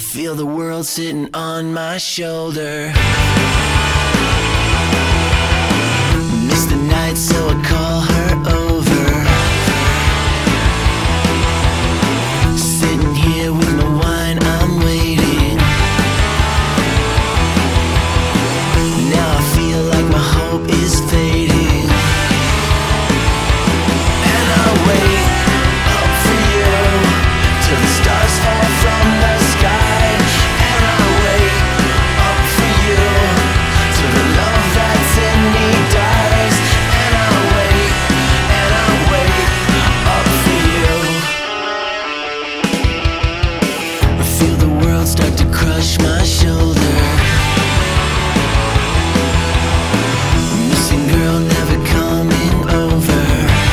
feel the world sitting on my shoulder. Miss the night, so I call her over. Sitting here with my wine, I'm waiting. Now I feel like my hope is fading. And I wait up for you till the stars fall from the sky. And I wait up for you till the love that's in me dies. And I wait up for you. I feel the world start to crush my shoulder. Missing girl never coming over.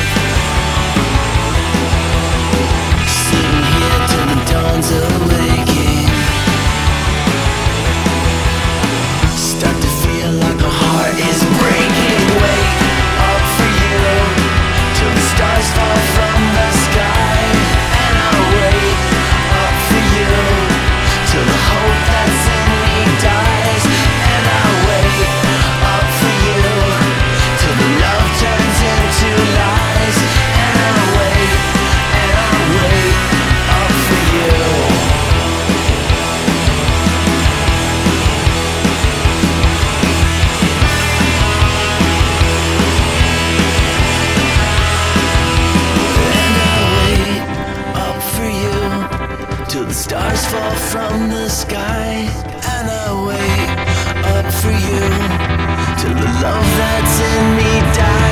Sitting here till the dawn's awakening. Start to feel like my heart is breaking. Wait up for you till the stars fall from the sky. And I'll wait up for you till the hope that's in me dies. And I'll wait up for you till the love turns into lies. And I'll wait up for you. And I'll wait up for you till the stars fall from the sky. And I'll wait up for you till the love that's in me dies.